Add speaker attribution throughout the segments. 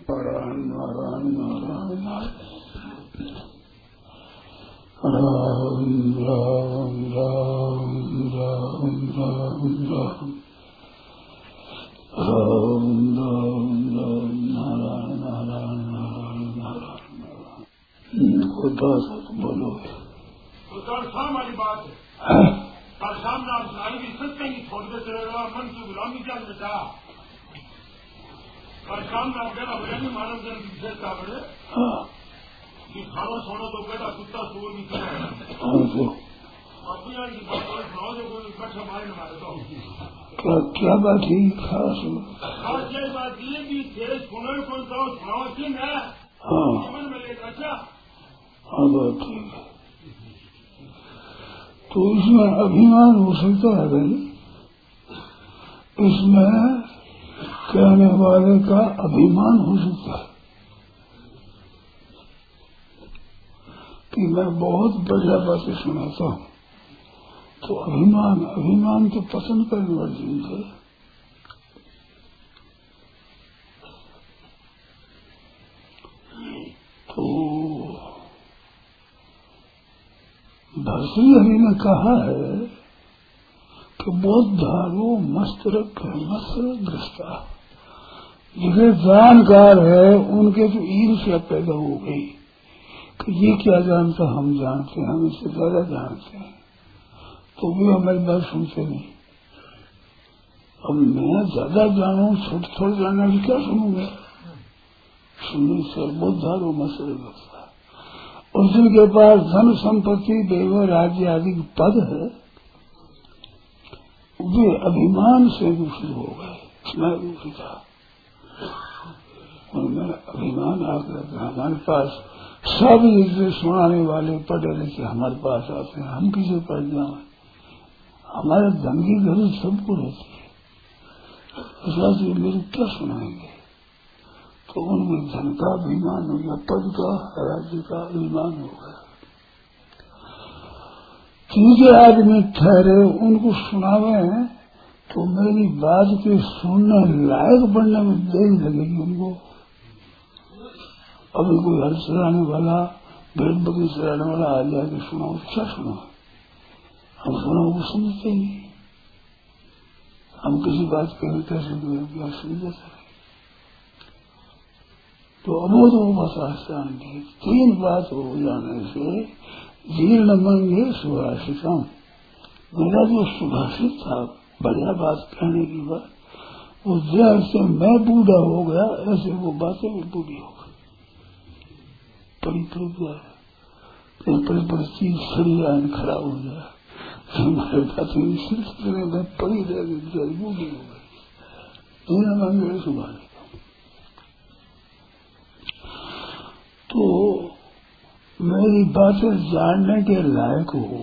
Speaker 1: नारायण नारायण नारायण राम राम राम राम राम राम राम राम राम नारायण नारायण नारायण नारायण। कोई बात बोलो।
Speaker 2: तो कल शाम वाली बात है। कल शाम ने आप सुनाई भी सत्य नहीं छोड़ देते रहेगा, मन की गुलामी क्या बेटा। कल शाम में आप कहना बड़े नहीं मानव जन की विशेषता बड़े कि खाना सोना तो बेटा कुत्ता सुअर नहीं किया अपनी की बात सुनाओ जो कोई कट्ठा मारे न मारे तो
Speaker 1: क्या बात है खास
Speaker 2: यही बात ये भी थे सुनो कौन सा सुनाओ कि मैं जीवन में लेकर अच्छा।
Speaker 1: हाँ बात ठीक है। तो इसमें अभिमान हो सकता है भाई, इसमें कहने वाले का अभिमान हो सकता है कि मैं बहुत बढ़िया बातें सुनाता हूँ। तो अभिमान तो पसंद करने वाली चीज है। तो भर्तृहरि ने कहा है कि बोधारो मस्तरक दृष्टा, जिसे जानकार है उनके तो ईर्ष्या पैदा हो गई कि ये क्या जानता हम जानते हैं, हम इससे ज्यादा जानते हैं, तो भी हमारी बात सुनते नहीं। अब मैं ज्यादा जानू थोड़ा जानना भी क्या सुनूंगा, सुनने से बोधारो मस्तरक दृष्टा। और जिनके पास धन संपत्ति देव राज्य आदि पद है वे अभिमान से दूषित हो गए। मैं दूषित था उनमें अभिमान आकर हमारे पास सब इसे सुनाने वाले पढ़े लिखे हमारे पास आते हैं, हम किसे पढ़ जाए, हमारे दंगी घर सबको रहती है, इस बात से मेरे क्या सुनाएंगे। तो उनमें धन का अभिमान हो गया, पद का राज्य का अभिमान हो गया। तीसरे आदमी ठहरे उनको सुनावे तो मेरी बात के सुनने लायक बनने में देरी लगेगी उनको। अभी कोई हर चलाने वाला भेड़ बकरी चलाने वाला आ जाके सुनाओ, क्या सुना, हम सुनाओ वो समझते नहीं। हम किसी बात के कैसे क्या सुन जाते। तो अबोध शांति तीन बात हो जाने से जीर्ण मंगे सुभाषितम, मेरा जो सुभाषित था बढ़िया बात कहने की बात, वो जैसे मैं बूढ़ा हो गया ऐसे वो बातें भी बूढ़ी हो गई। पड़ी चीज सड़िया खड़ा हो गया, हमारे बातें सिलसिले में पड़ी रह गई, बूढ़ी हो गई। जीर्ण मंगे सुभाषितम। तो मेरी बातें जानने के लायक हो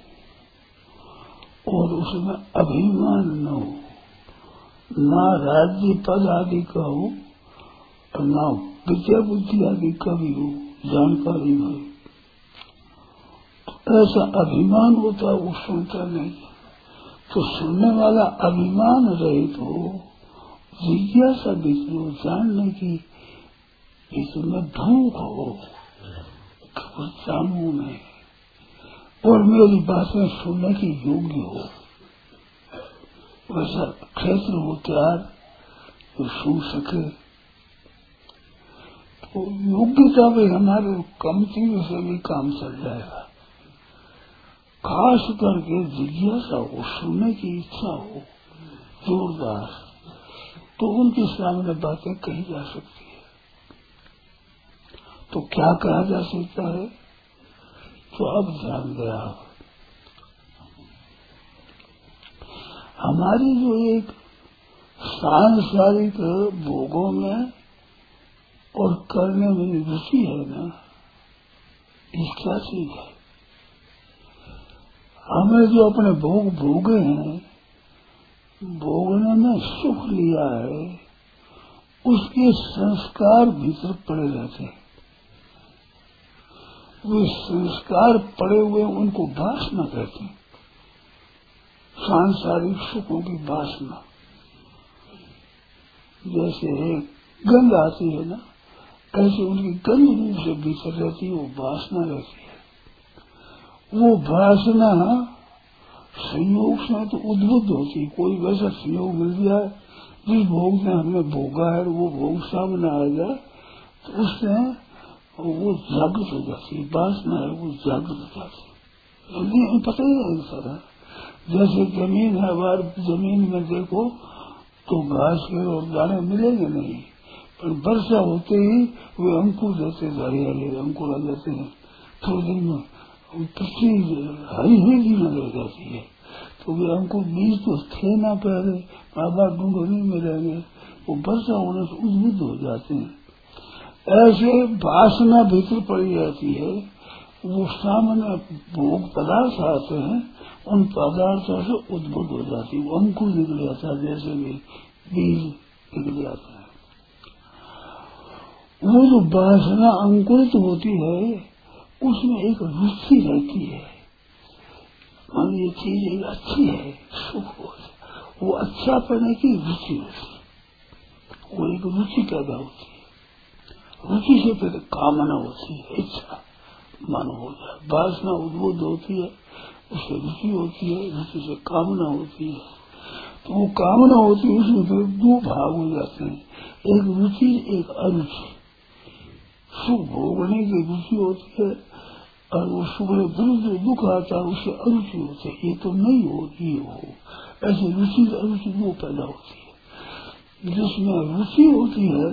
Speaker 1: और उसमें अभिमान न हो, ना राज्य पद आदि का हो और ना विद्या बुद्धि आदि का भी हो, जानकारी हो। तो ऐसा अभिमान होता वो सुनता नहीं। तो सुनने वाला अभिमान रहित हो, जिज्ञासा बीच हो, जानने की इसमें भूख हो, जानू में, और मेरी बातें सुनने की योग्य हो, वैसा क्षेत्र हो तैयार तो सुन सके। तो योग्यता भी हमारे कमती से भी काम चल जाएगा। खास करके जिज्ञासा हो, सुनने की इच्छा हो जोरदार, तो उनके सामने बातें कही जा सकती है। तो क्या कहा जा सकता है, तो अब ध्यान दिया। हमारी जो एक सांसारिक भोगों में और करने में रुचि है ना, ये क्या चीज है। हमें जो अपने भोग भोगे हैं, भोगने में सुख लिया है, उसके संस्कार भीतर पड़े रहते हैं। वे संस्कार पड़े हुए उनको वासना कहते हैं, सांसारिक सुखों की वासना। जैसे गंध आती है ना, ऐसे उनकी गंध रूप से भीतर रहती है, वो वासना रहती है। वो वासना संयोग से तो उद्बुद्ध होती है। कोई वैसा संयोग मिल जाए जिस भोग ने हमने भोगा है, वो भोग सामने आ जाए तो उससे वो जागृत हो जाती है। वासना है वो जागृत हो जाती है। पता ही नहीं सर, जैसे जमीन है, बार जमीन में देखो तो घास के और दाने मिलेंगे नहीं, पर वर्षा होते ही वे अंकुर देते, हरियाली अंकुर आ जाते हैं। थोड़े दिन में पृथ्वी हरी हरी में रह जाती है। तो वे अंकुर बीज तो थे ना पहले, बार ढूंढो नहीं मिलेंगे, वो वर्षा होने से उद्बुद्ध हो जाते हैं। ऐसे वासना भीतर पड़ी जाती है। वो सामने भोग पदार्थ आते हैं, उन पदार्थों से उद्बुद्ध हो जाती है, वो अंकुर निकल जाता है, जैसे भी बीज निकल जाता है। वो जो वासना अंकुरित होती है उसमें एक रुचि रहती है। मान ये चीज एक अच्छी है, सुख हो, वो अच्छा करने की रुचि होती है, वो एक रुचि पैदा होती है। रुचि से फिर कामना होती है, इच्छा मानो हो जाए। वासना उद्बुद्ध होती है, उससे रुचि होती है, रुचि से कामना होती है। तो वो कामना होती है, उसमें फिर दो भाग हो जाते हैं, एक रुचि एक अरुचि। सुख भोगने की रुचि होती है और वो सुख में विरुद्ध दुख आता है, उससे अरुचि होती है। ये तो नहीं हो, ये हो, ऐसे रुचि अरुचि दो पैदा होती है। जिसमें रुचि होती है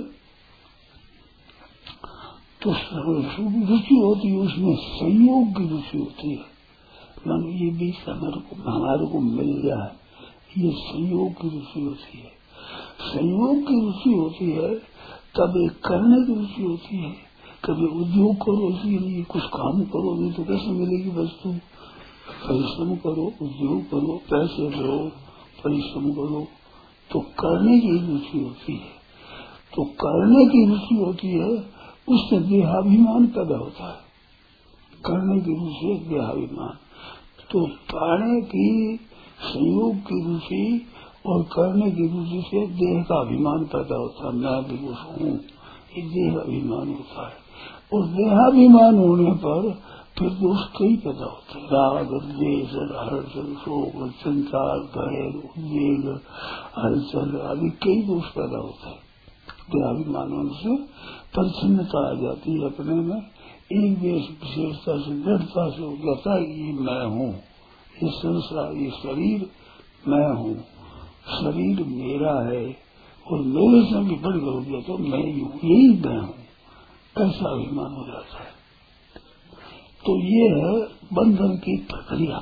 Speaker 1: तो रुचि होती है, उसमें संयोग की रुचि होती है। मान ये बीच हमारे को मिल जाए, ये संयोग की रुचि होती है। संयोग की रुचि होती है तब एक करने की रुचि होती है। कभी उद्योग करो, इसलिए कुछ काम करो, नहीं तो कैसे मिलेगी वस्तु। परिश्रम करो, उद्योग करो, पैसे लो, परिश्रम करो, तो करने की रुचि होती है। तो करने की रुचि होती है, उससे देहाभिमान पैदा होता है। करने की रुचि देहाभिमान। तो पाने की संयोग की रुचि और करने की रुचि से देह का अभिमान पैदा होता है। मैं भी कुछ हूँ, ये देह अभिमान होता है। और देहाभिमान होने पर फिर दोष कई पैदा होते हैं, राग, द्वेष, हर्ष, शोक, चिंता, भय, उद्वेग, हलचल आदि कई दोष पैदा होते हैं। देहाभिमान होने से परिच्छिन्नता आ जाती है अपने में, एक विशेषता से दृढ़ता से हो जाता है ये मैं हूँ, ये संसार, ये शरीर मैं हूँ, शरीर मेरा है और मेरे से भी बढ़कर हो गया तो मैं हूँ, यही मैं हूँ, ऐसा अभिमान हो जाता है। तो ये है बंधन की प्रक्रिया।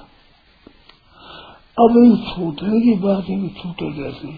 Speaker 1: अब इन छूटने की बात है कि छूटे कैसे,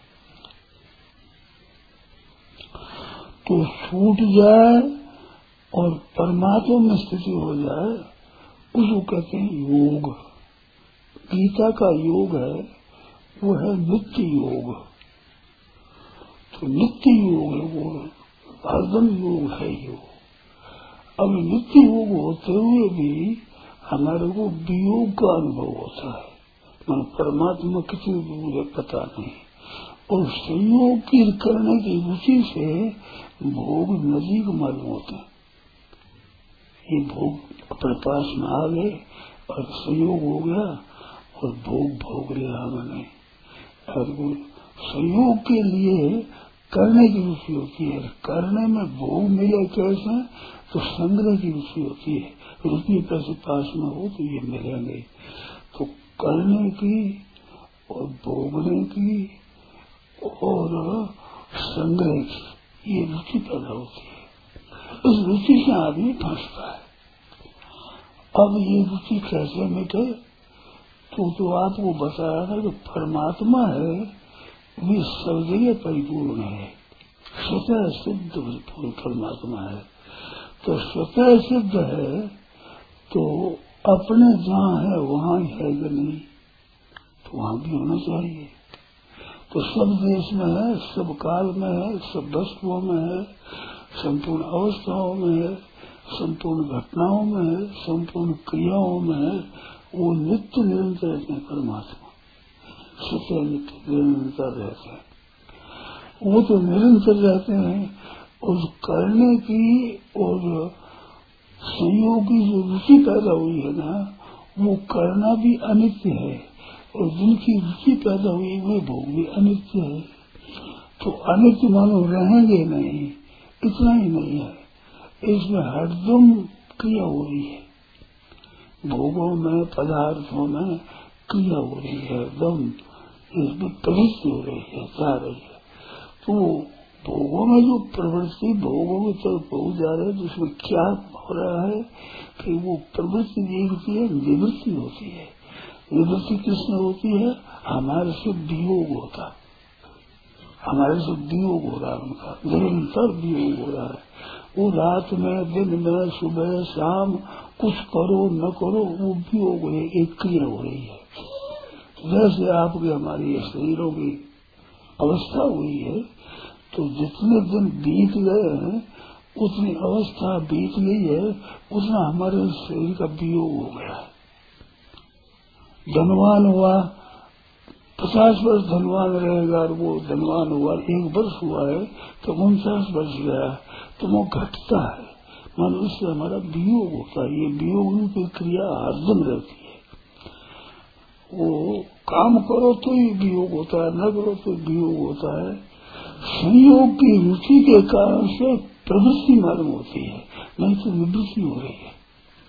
Speaker 1: तो छूट जाए और परमात्मा में स्थिति हो जाए, उसको कहते हैं योग। गीता का योग है वो है नित्य योग। तो नित्य योग है वो, हरदम योग है योग। अब नित्य योग होते हुए भी हमारे को वियोग का अनुभव होता है, मन परमात्मा कितनी दूर है पता नहीं। और संयोग की करने की रुचि से भोग नजीक मालूम होते हैं। ये भोग अपने पास में आ गए और संयोग हो गया और भोग भोग लिया हमने। और संयोग के लिए करने की रुचि होती है, करने में भोग मिले कैसे, तो संग्रह की रुचि होती है। रुपये पैसे पास में हो तो ये मिलेंगे, तो करने की और भोगने की और संग्रह की ये रुचि पैदा होती है। इस रुचि से आदमी फंसता है। अब ये रुचि कैसे मिटे, तो आपको बताया था कि परमात्मा है वे सब जगह परिपूर्ण है, स्वतः सिद्ध परिपूर्ण परमात्मा है। तो स्वतः सिद्ध है तो अपने जहाँ है वहाँ ही है कि नहीं, तो वहाँ भी होना चाहिए। तो सब देश में है, सब काल में है, सब वस्तुओं में है, संपूर्ण अवस्थाओं में है, संपूर्ण घटनाओं में है, संपूर्ण क्रियाओं में है। वो नित्य निरंतर रहते हैं परमात्मा, स्वतः नित्य निरंतर रहते हैं। वो तो निरंतर रहते हैं, उस करने की और संयोग की जो रुचि पैदा हुई है ना, वो करना भी अनित्य है और जिनकी रुचि पैदा हुई वे भोग भी अनित्य है। तो अनित्य मानो रहेंगे नहीं, इतना ही नहीं है, इसमें हरदम क्रिया हो रही है, भोगों में पदार्थों में क्रिया हो रही है, एकदम इसमें प्रवृत्ति हो रही है, जा रही है। तो भोगों में जो प्रवृत्ति भोगों की तरफ पहुंच जा रहे हैं, तो उसमें क्या हो रहा है कि वो प्रवृत्ति देखती है, निवृत्ति होती है। निवृत्ति किसमें होती है? हमारे से वियोग होता है, हमारे से वियोग हो रहा है, उनका निरंतर वियोग हो रहा है। वो रात में, दिन में, सुबह शाम कुछ करो न करो, वो वियोग है, एक क्रिया हो रही है। जैसे आपकी हमारी शरीरों की अवस्था हुई है, तो जितने दिन बीत गए हैं, उतनी अवस्था बीत गई है, उतना हमारे शरीर का वियोग हो गया है। धनवान हुआ, 50 वर्ष धनवान रहेगा, वो धनवान हुआ, 1 वर्ष हुआ है तो 49 वर्ष गया, तो वो घटता है, मान उससे हमारा वियोग होता है। ये वियोग की क्रिया हरदम रहती है। वो काम करो तो ही वियोग होता है, न करो तो वियोग होता है। संयोग की रुचि के कारण से प्रवृत्ति मालूम होती है, नहीं तो निवृत्ति हो रही है।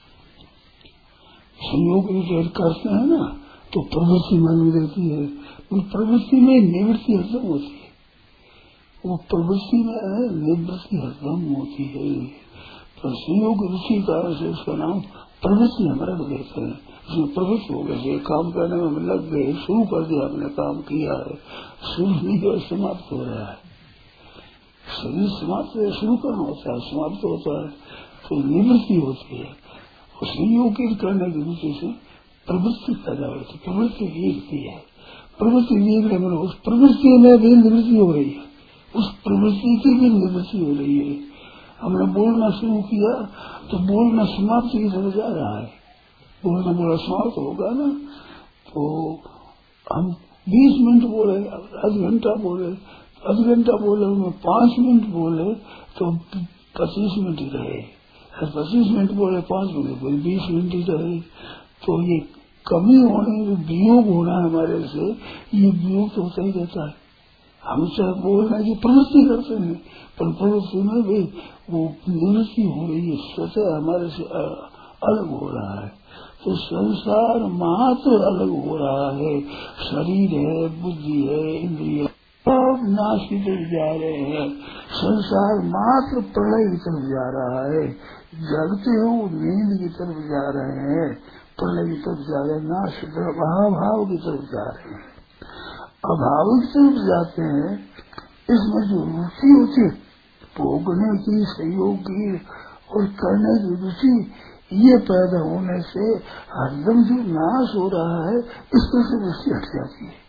Speaker 1: संयोग की करते हैं ना, तो प्रवृत्ति मालूम रहती है, उन प्रवृत्ति में निवृत्ति हरदम होती है। वो प्रवृत्ति में निवृत्ति हरदम होती है। तो संयोग रुचि कारण से उसका नाम प्रवृत्ति हमारा देते हैं। उसमें प्रवृत्ति हो गए, काम करने में हम लग गए, शुरू कर दिया, हमने काम किया है, शुरू नहीं किया, समाप्त हो रहा है। शरीर समाप्त शुरू करना होता है, समाप्त होता है, तो निवृत्ति होती है। संयोग करने की रुचि से प्रवृत्ति पैदा होती है, प्रवृत्ति देखती है, प्रवृत्ति देखने में उस प्रवृत्ति में भी निवृत्ति हो रही है, उस प्रवृत्ति की भी निवृत्ति हो रही है। हमने बोलना शुरू किया तो बोलना समाप्त की तरफ जा रहा है, बोलना बोला समाप्त होगा ना, तो हम 20 मिनट बोले, आधा घंटा बोले, आधा घंटा बोले, 5 मिनट बोले तो 25 मिनट ही रहे, 25 मिनट बोले 5 मिनट बोले 20 मिनट ही रहे। तो ये कमी होने, वियोग होना हमारे से, ये वियोग तो होता ही रहता है। हम चाहे बोलने की प्रवृत्ति करते हैं, पर प्रवृत्ति में भी वो निवृत्ति हो रही है, स्वतः हमारे से अलग हो रहा है। तो संसार मात्र अलग हो रहा है, शरीर है, बुद्धि है, इंद्रिय सब नाश की तरफ जा रहे हैं। संसार मात्र प्रलय की तरफ जा रहा है, जगते हो नींद की तरफ जा रहे हैं, प्रलय की तरफ जा रहे हैं, नाश की तरफ, अभाव की तरफ जा रहे हैं। अभाव की तरफ जाते हैं, इसमें जो रुचि होती है भोगने की, संयोग की और करने की रुचि, ये पैदा होने से हरदम जो नाश हो रहा है, इसमें से रुचि हट जाती है।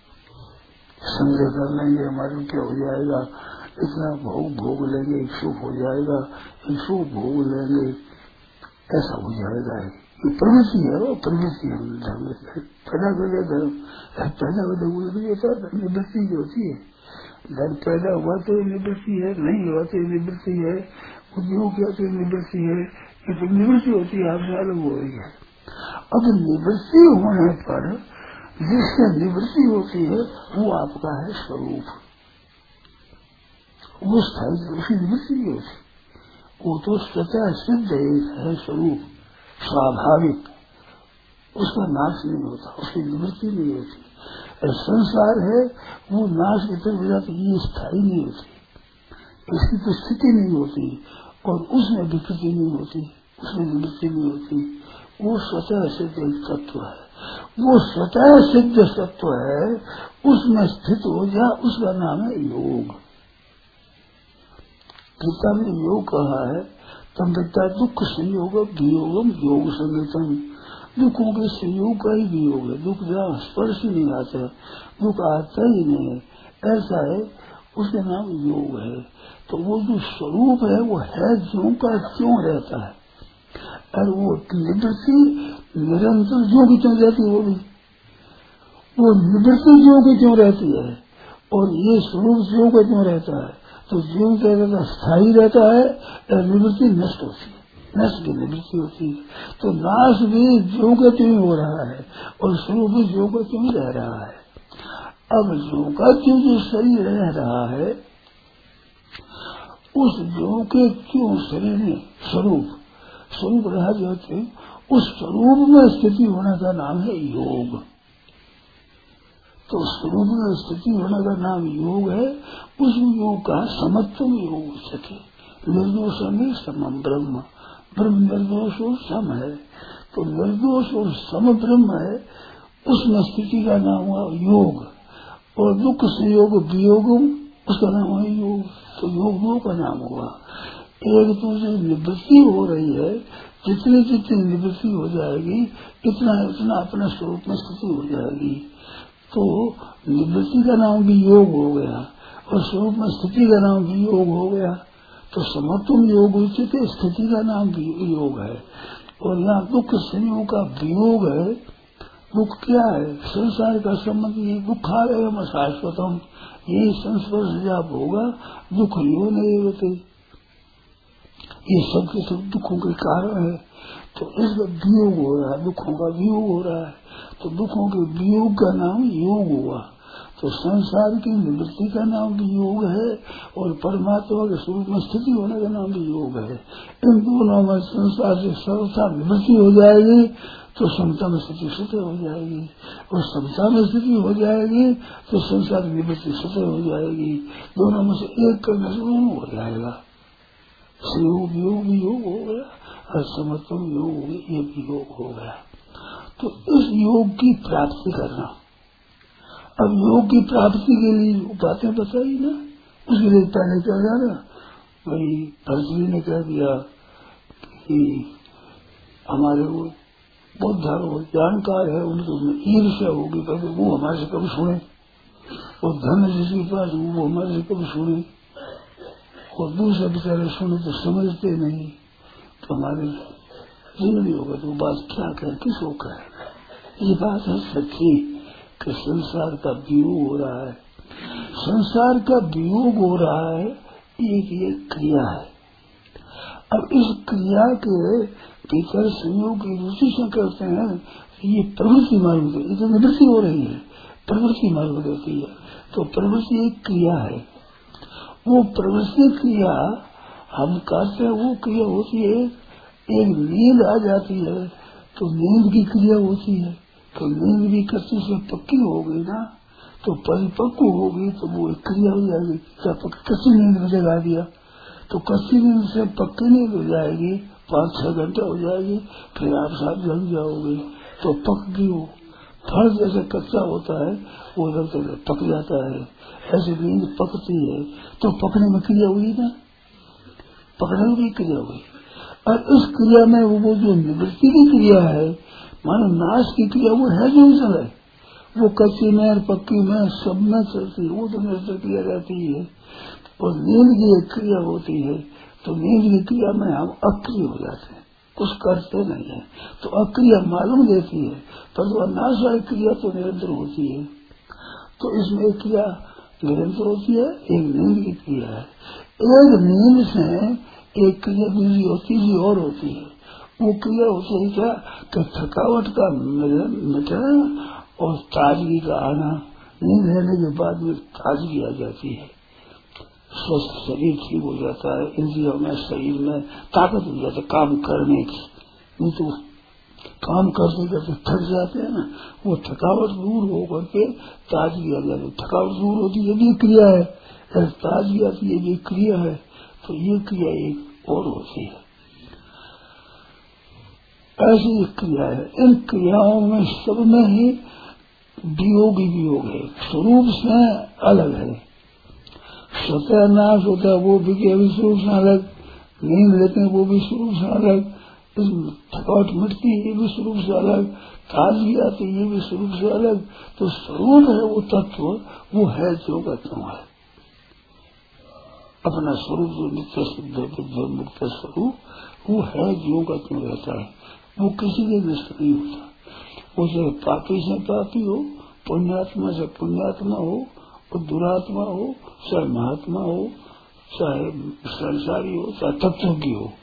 Speaker 1: संग्रह कर लेंगे, हमारे क्या हो जाएगा, इतना भोग लेंगे, एक सुख हो जाएगा, एक सुख भोग लेंगे, ऐसा हो जाएगा। ये प्रवृत्ति है, वो प्रवृत्ति हम पैदा कर धर्म पैदा होता निवृत्ति जो होती है। धर्म पैदा हुआ तो निवृत्ति है, नहीं हुआ तो निवृत्ति है, उद्योग किया तो निवृत्ति है, ये तो निवृत्ति होती है, आपसे अलग हो रही है। अब निवृत्ति होने पर जिससे निवृत्ति होती है वो आपका है स्वरूप, वो स्थायी उसकी निवृत्ति नहीं होती, वो तो स्वतः सिद्ध है स्वरूप, स्वाभाविक, उसका नाश नहीं होता, उसकी निवृत्ति नहीं होती। संसार है वो नाश की तरफ जाती, ये स्थायी नहीं होती, इसकी तो स्थिति नहीं होती और उसमें विकृति नहीं होती, उसमें निवृत्ति नहीं होती। वो स्वतः सिद्ध एक तत्व है, वो स्वतः सिद्ध तत्व है, उसमें स्थित हो जा, उसका नाम है योग। गीता में योग कहा है, तम विद्या दुख संयोग वियोगम योग संगीतम। दुखों के संयोग का ही वियोग है, दुख जहाँ स्पर्श ही नहीं आता, दुख आता ही नहीं है, ऐसा है, उसका नाम योग है। तो वो जो स्वरूप है वो है ज्यों का क्यों रहता है, और वो निवृत्ति निरंतर ज्यों की क्यों रहती है, वो निवृत्ति ज्यों की क्यों रहती है, और ये स्वरूप ज्यों का क्यों रहता है। तो जीवन का रहता स्थायी रहता है या निवृत्ति नष्ट होती है, नष्ट की निवृत्ति होती है। तो नाश भी ज्यों का त्यों हो रहा है और स्वरूप भी ज्यों का त्यों रह रहा है। अब ज्यों का त्यों जो शरीर रह रहा है उस ज्यों के त्यों शरीर में स्वरूप रहा जाते उस स्वरूप में स्थिति होने का नाम है योग। तो स्वरूप में स्थिति होने का नाम योग है। उस योग का समत्वम योग सके निर्दोषम समम ब्रह्म निर्दोष और सम है। तो निर्दोष और सम ब्रह्म है, उसमें स्थिति का नाम हुआ योग। और दुख संयोग वियोग उसका नाम हुआ योग। तो योग दो का नाम हुआ। एक तो जो निवृत्ति हो रही है, जितनी जितनी निवृत्ति हो जाएगी इतना इतना अपने स्वरूप में स्थिति हो जाएगी। तो निवृत्ति का नाम भी योग हो गया और स्वरूप में स्थिति का नाम भी योग हो गया। तो समत्वम योग उचित स्थिति का नाम भी योग है। और यहाँ दुख संयोग का वियोग है। दुख क्या है? संसार का संबंध ये दुखालयम शाश्वतम, यही संस्पर्श जब होगा दुख यो नहीं होते। ये सब के सब दुखों के कारण है। तो इसका वियोग हो रहा है, दुखों का वियोग हो रहा है। तो दुखों के वियोग का नाम योग हुआ। तो संसार की निवृत्ति का नाम भी योग है और परमात्मा के स्वरूप में स्थिति होने का नाम भी योग है। इन दोनों में संसार से सर्वथा निवृत्ति हो जाएगी तो समता में स्थिति स्वतः हो जाएगी और समता में स्थिति हो जाएगी तो संसार की निवृत्ति स्वतः हो जाएगी। दोनों में से एक करने से दोनों हो जाएगा। संयोग योग भी योग हो गया और समत्वम योग हो गया, ये भी योग हो गया। तो इस योग की प्राप्ति करना। अब योग की प्राप्ति के लिए बातें बताई ना, उसके लिए पहले क्या जाना भाई भरतजी ने कह दिया कि हमारे वो बहुत जानकार है, उनको ईर्ष्या होगी, पहले वो हमारे से कभी सुने और धन जिसके पास वो हमारे से कभी सुने और दूसरे बेचारे सुने तो समझते नहीं। तो हमारे जिंदगी होगा तो बात क्या करें, किसको करें। ये बात है सच्ची कि संसार का वियोग हो रहा है। संसार का वियोग हो रहा है, ये क्रिया है। अब इस क्रिया के भीतर संयोग की रुचि से करते हैं, ये प्रवृत्ति मालूम है। ये तो निवृत्ति हो रही है, प्रवृत्ति मालूम देती है। तो प्रवृत्ति एक क्रिया है। वो प्रवृत्ति क्रिया हम करते हैं, वो क्रिया होती है। एक नींद आ जाती है तो नींद की क्रिया होती है। तो नींद भी कच्ची से पक्की हो गई ना, तो परिपक्व होगी तो वो एक क्रिया हो जाएगी। कच्ची नींद में जगा दिया तो कच्ची नींद से पक्की नींद हो जाएगी, 5-6 घंटे हो जाएगी, फिर आप साथ जग जाओगे तो पक गई। वो फल जैसे कच्चा होता है वो जब पक जाता है, ऐसे नींद पकती है। तो पकने में क्रिया हुई ना, पकड़ने में भी क्रिया हुई। और इस क्रिया में वो जो निवृत्ति की क्रिया है, मानो नाश की क्रिया, वो है जो चले, वो कच्ची में और पक्की में सब में चलती है, वो तो निरंतर क्रिया रहती है। और नींद की एक क्रिया होती है, तो नींद की क्रिया में हम अक्रिय हो जाते हैं, कुछ करते नहीं है। तो अक्रिया मालूम देती है, पर तो नाश वाली क्रिया तो निरंतर होती है। तो इसमें एक क्रिया निरंतर होती है, एक नींद की क्रिया है। एक नींद से एक क्रिया दूसरी और तीसरी और होती है। वो क्रिया होती है क्या कि थकावट का मिटना और ताजगी का आना। नींद लेने के बाद में ताजगी आ जाती है, स्वस्थ शरीर ठीक हो जाता है, इंद्रियों में शरीर में ताकत हो जाती है काम करने की। नहीं तो काम करते करते थक जाते हैं ना, वो थकावट दूर हो करके ताजगी आ जाती है। थकावट दूर होती है, ये भी क्रिया है। ताजगी आती है, ये भी क्रिया है। तो ये क्रिया एक और होती है, ऐसी एक क्रिया है। इन क्रियाओं में सब में ही वियोग ही वियोग है, स्वरूप से अलग है। स्वतः नाश होता है वो भी स्वरूप से अलग, नींद लेते हैं वो भी स्वरूप से अलग, थकावट मिटती है ये भी स्वरूप से अलग, ताजगी आती है ये भी स्वरूप से अलग। तो स्वरूप है वो तत्व, वो है जो का त्यों है। अपना स्वरूप जो नित्य शुद्ध बुद्ध मुक्त स्वरूप, वो है जो का त्यों रहता है, वो किसी के नष्ट नहीं होता। वो चाहे पापी से पापी हो, पुण्यात्मा से पुण्यात्मा हो, और दुरात्मा हो, चाहे महात्मा हो, चाहे संसारी हो चाहे तत्व की हो,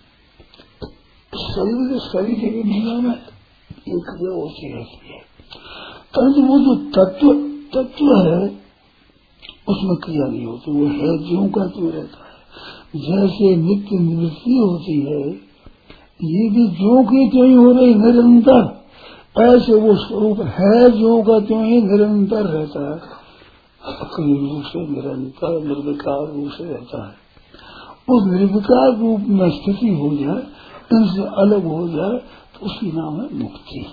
Speaker 1: शरीर शरीर के दुनिया में एक क्रिया होती रहती है, परंतु वो जो तत्व है उसमें क्रिया नहीं होती, वो है ज्यों का त्यों रहता है। जैसे नित्य निवृत्ति होती है, ये भी ज्यों की त्यों ही हो रही निरंतर, ऐसे वो स्वरूप है ज्यों का त्यों ही निरंतर रहता है, अक्रिय रूप से निरंतर निर्विकार रूप से रहता है। उस निर्विकार रूप में स्थिति हो जाए, इनसे अलग हो जाए, तो उसकी नाम है मुक्ति।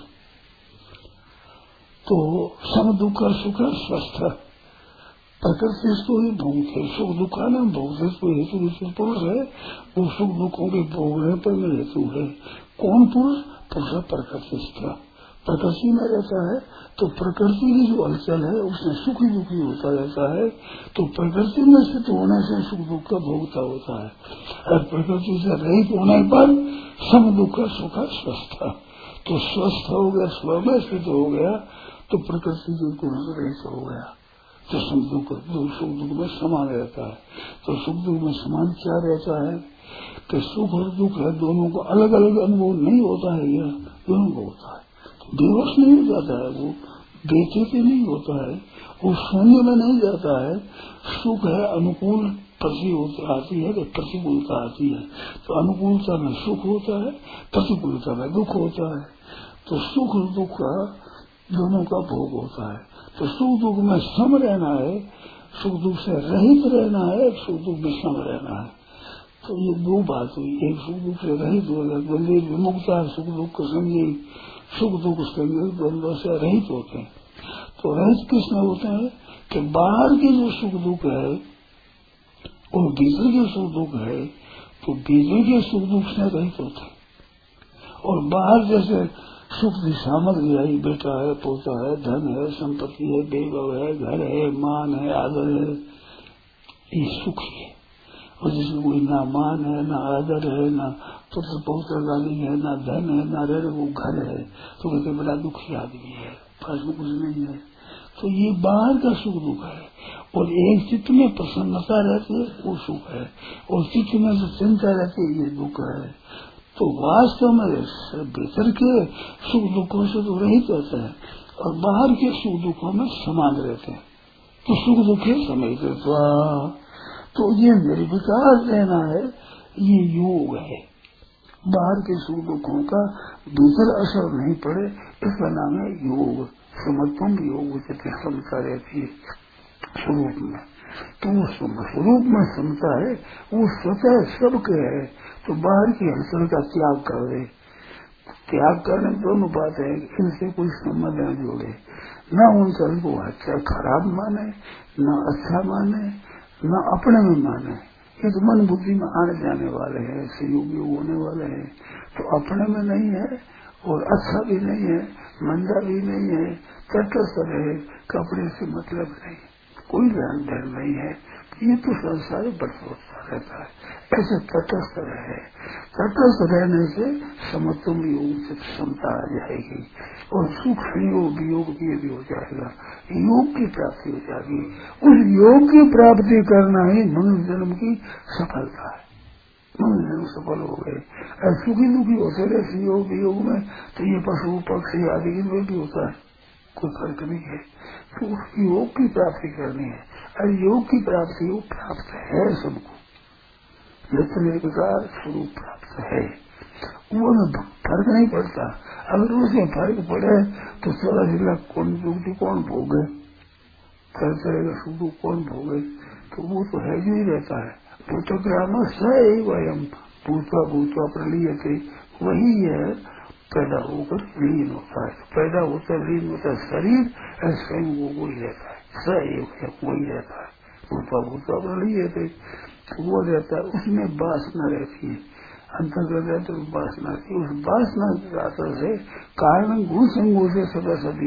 Speaker 1: तो सम दुख सुख स्वस्थ प्रकृति तो ही भूत है, सुख दुखा नाम भूत है, तो हेतु पुरुष है, वो सुख दुखों के भोगने पर में हेतु है। कौन पुरुष? पुरुष प्रकृति प्रकृति में रहता है, तो प्रकृति की जो हलचल है उसमें सुखी दुखी होता रहता है, तो प्रकृति में स्थित होने से सुख दुख का भोगता होता है, और प्रकृति से रहित होने पर सम दुख सुख स्वस्थ, तो स्वस्थ हो गया, स्व में स्थित हो गया, तो प्रकृति के गुण से रहित हो गया, तो सुख दुख में समान रहता है। तो सुख दुख में समान क्या रहता है कि सुख और दुख है, दोनों को अलग अलग अनुभव नहीं होता है, यह दोनों को होता है, बेहोश नहीं हो जाता है, वो बेचैनी नहीं होता है, वो शून्य में नहीं जाता है। सुख है अनुकूल प्रतिकूलता आती है, तो प्रतिकूलता आती है, तो अनुकूलता में सुख होता है, प्रतिकूलता में दुख होता है, तो सुख और दुख का दोनों का भोग होता है। तो सुख दुख में सम रहना है, सुख दुख से रहित रहना है, सुख दुख में सम रहना है। तो ये दो बात हुई, एक सुख दुख से रहित हो गया, द्वंद्व विमुक्ता, सुख दुख को समझे, सुख दुख द्वंद्व से रहित होते हैं। तो रहित किसमें होते हैं कि बाहर के जो सुख दुख है और भीतर के सुख दुख है, तो भीतर के सुख दुख से रहित होते हैं। और बाहर जैसे सुख की सामग्री है, बेटा है, पोता है, धन है, संपत्ति है, वैभव है, घर है, मान है, आदर है, ये सुख है। और जिसमें कोई ना मान है, ना आदर है, ना पुत्र पौत्र गाली है, ना धन है, ना रह वो घर है, तो कहते बड़ा दुखी आदमी है, पास में कुछ नहीं है। तो ये बाहर का सुख दुख है, और एक चित्त में प्रसन्नता रहती है वो सुख है, और चित्त में जो चिंता रहती है ये दुख है। तो वास्तव में भीतर के सुख दुखों से तो रहित होता है, और बाहर के सुख दुखों में समान रहते हैं, तो सुख दुखे समझते। तो ये निर्विकार रहना है, ये योग है। बाहर के सुख दुखों का भीतर असर नहीं पड़े, इसका नाम है योग। समत्वम योग से समता रहती है स्वरूप में, तो वो स्वरूप में समता है, वो स्वतः सबके है। तो बाहर की हलचल का त्याग कर दे, त्याग करने दोनों बात है, इनसे कोई संबंध न जोड़े, न उन चल को अच्छा खराब माने, न अच्छा माने, न अपने में माने। ये तो मन बुद्धि में आने जाने वाले हैं, सहयोगी होने वाले हैं, तो अपने में नहीं है, और अच्छा भी नहीं है, मंदा भी नहीं है, तटस्थ रहे, कपड़े से मतलब नहीं, कोई ध्यान धर्म नहीं है, ये तो संसार बढ़ता रहता है। ऐसे तटस्थ रहे, तटस्थ रहने से समत्व योग से क्षमता आ जाएगी, और सुख संयोग वियोग भी हो जाएगा, योग की प्राप्ति हो जाएगी। उस योग की प्राप्ति करना ही मनुष्य जन्म की सफलता है। मनुष्य जन्म सफल हो गए, सुखी दुखी होते रहे संयोग वियोग में, तो ये पशु पक्षी आदि में भी होता है, कोई फर्क नहीं है। तो योग की प्राप्ति करनी है, और योग की प्राप्ति वो प्राप्त है सबको, नित्य निर्विकार स्वरूप प्राप्त है, वो फर्क नहीं पड़ता। अगर उसमें फर्क पड़े तो 14 कौन दुख कौन भोगे, तरह तरह का सुख कौन भोगे, तो वो तो है जो ही रहता है। भूतग्राम सैवयम् भूत्वा भूत्वा प्रलीयते, वही है पैदा होकर लीन होता है, पैदा होता है लीन होता है शरीर, स्वयं वो ही रहता है, सैव वही रहता है, भूतवा भूत्वा प्रलीयते वो रहता है, उसमें वासना रहती है, अंतर्गत रहते वासना की, उस वासना के आधार से कारण गुण संगों से सदा सदी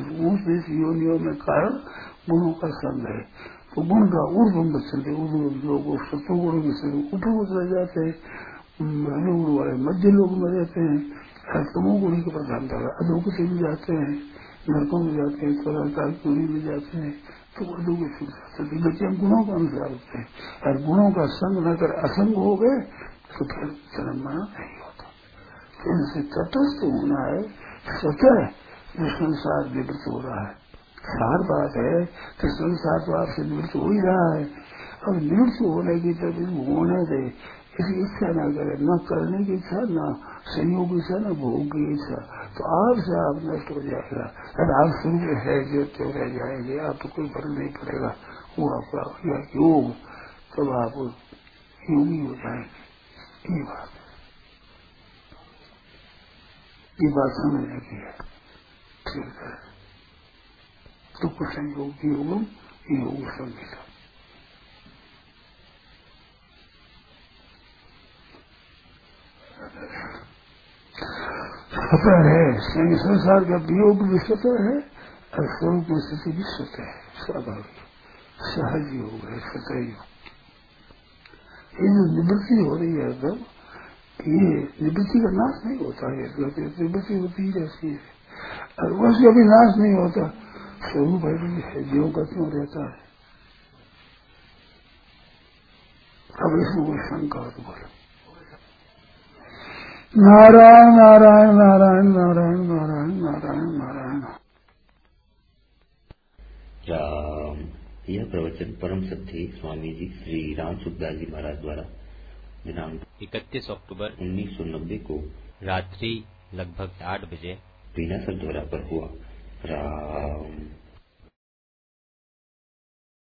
Speaker 1: योनियों में कारण गुणों का संग है। तो गुण का ऊर्ध्व बचते लोग सत्वगुण में ऊपर उतर जाते हैं, रजोगुण वाले मध्य लोग में रहते हैं, तमोगुणी के प्रधानता अधोगति में जाते हैं, नरकों में जाते हैं, स्वराकार चोरी में जाते हैं, तो उर्दू की शिक्षा बच्चे हम गुणों के अनुसार होते हैं, और गुणों का संग न कर असंग हो गए तो फिर जन्म मरण नहीं होता। तो इनसे तटस्थ होना है, स्वतः जो संसार निवृत्त हो रहा है। सार बात है कि संसार तो आपसे निवृत्त हो ही रहा है, अब निवृत्त होने की तरफ होने दे, इसकी इच्छा न करे, न करने की इच्छा, न संयोग की इच्छा, न भोग की इच्छा, तो आपसे आप नष्ट हो जाएगा। अगर आप शुरू है जो तो रह जाएंगे, आपको कोई फर्क नहीं पड़ेगा, वो आपका योग, तब आप योगी हो जाएंगे। ये बात समझने की है। ठीक है, तो संयोग योगम योग संगीत स्वतः है, संसार का वियोग भी स्वतः है और स्वरूप में स्थिति भी स्वतः है, स्वाभाविक सहज योग है, स्वतः योग। ये जो निवृत्ति हो रही है तब, ये निवृत्ति का नाश नहीं होता है, निवृत्ति होती ही रहती है, और उसका भी नाश नहीं होता, स्वरूप है जीव का क्यों रहता है। अब इसमें कोई शंका हो तो बोलो। नारायण नारायण नारायण नारायण नारायण नारायण नारायण।
Speaker 3: राम। यह प्रवचन परम सत्य स्वामी जी श्री राम सुखदास जी महाराज द्वारा दिनांक
Speaker 4: 31 अक्टूबर
Speaker 3: 1990 को
Speaker 4: रात्रि लगभग 8 बजे
Speaker 3: बीना सर द्वारा पर हुआ। राम।